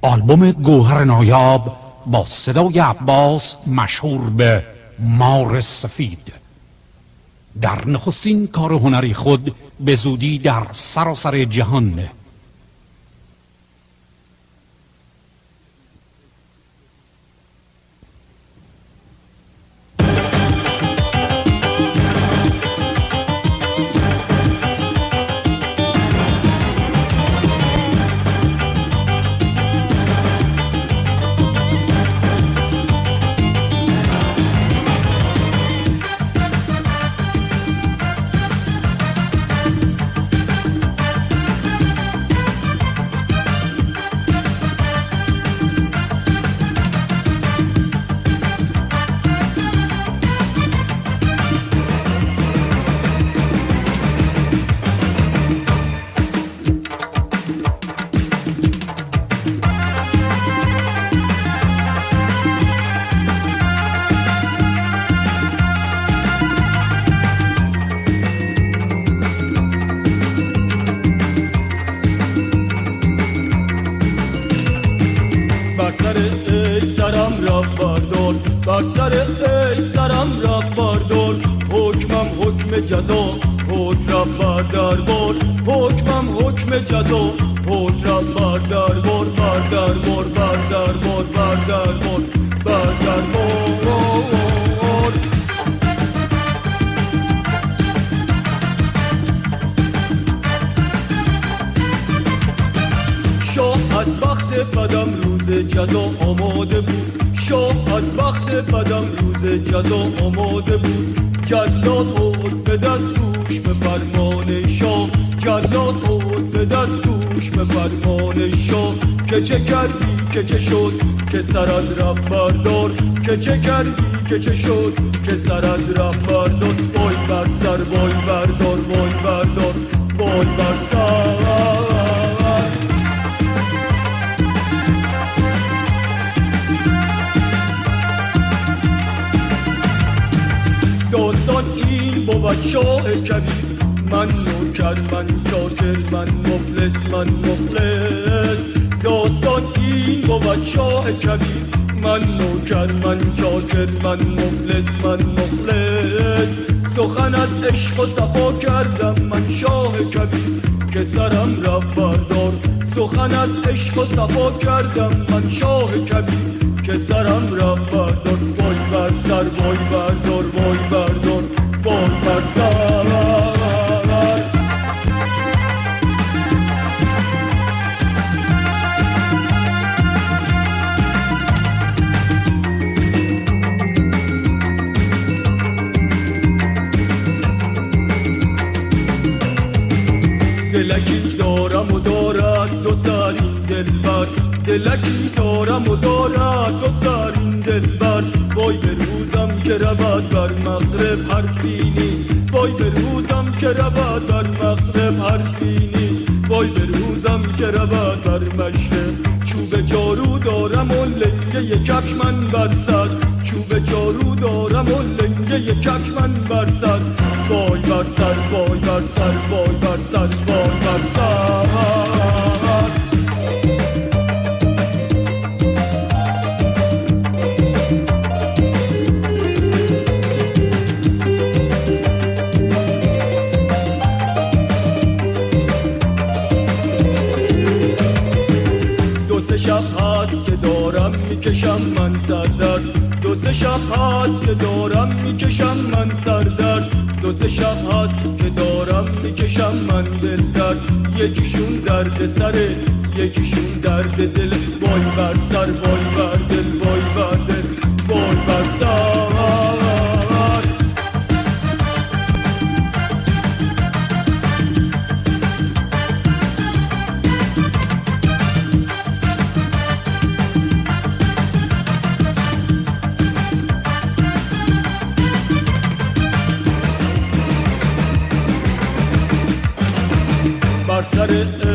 آلبوم گوهر نایاب با صدای عباس مشهور به مار سفید در نخستین کار هنری خود به زودی در سراسر جهان بر سر عشق سرم را باردار، حکمم حکم جزا، حکم را باردار بار، حکمم حکم جزا، حکم را باردار بار، باردار بار، باردار بار، باردار بار، باردار بار. شاه از بخت بدم روز جزا آماده بود، شاه از بخت بدم روز جزا آماده بود. جلاد خود به دست گوش به فرمان شاه، جلاد خود به دست گوش به فرمان شاه. که چه کردی که چه شد که سرت رفت بردار، که چه کردی که چه شد که سرت رفت بردار. وای بر سر وای بردار، وای بردار، وای بر سر. داستان این بود شاه کبیر، من نوکر، من چاکر، من مفلس، من مفلس. داستان این بود شاه کبیر، من نوکر، من چاکر، من مفلس، من مفلس. سخن از عشق و صفا کردم من شاه کبیر، که سرم رفت بردار. سخن از عشق و صفا کردم من شاه کبیر، که سرم رفت بردار. وای بر سر وای بردار، وای بردار، وای بر سر. دلکی دارم و دارد دو سر این دلبر، دلکی دارم و دارد دو سر این دلبر. وای به روزم که رود بر مغرب حرفی نیست، وای به روزم که رود بر مغرب حرفی نیست. وای به روزم که رود بر مشرق. چوب جارو دارم و لنگه کفش من بر سر، چوب جارو دارم و لنگه کفش من بر سر. وای بر سر وای بر سر وای بر سر وای بر سر. شب هست که دارم میکشم من سردرد، دو سه شب هست که دارم میکشم من سردرد، دو سه شب هست که دارم میکشم من دل درد. یکیشون درد سره، یکیشون درد دل. وای بر سر وای بر دل، وای بر دل، وای بر سر. بر سر